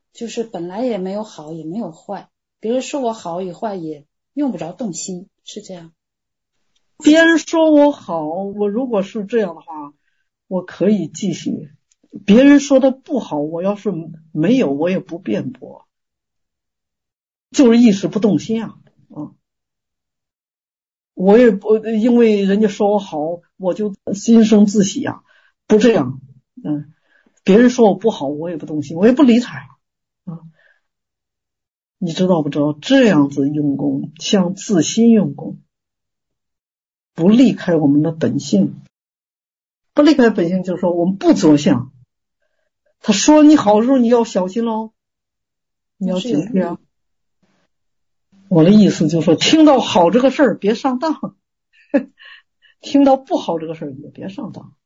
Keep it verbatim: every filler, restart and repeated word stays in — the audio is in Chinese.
就是本来也没有好也没有坏，别人说我好与坏也用不着动心，是这样。 别人说我好，我如果是这样的话，我可以继续。别人说的不好，我要是没有，我也不辩驳，就是一时不动心啊。啊，我也不因为人家说我好，我就心生自喜啊，不这样。嗯，别人说我不好，我也不动心，我也不理睬啊。你知道不知道？这样子用功，像自心用功，不离开我们的本性。不离开本性，就是说我们不着相。他说你好的时候，你要小心喽，你要警惕啊。我的意思就是说，听到好这个事儿别上当，听到不好这个事儿也别上当。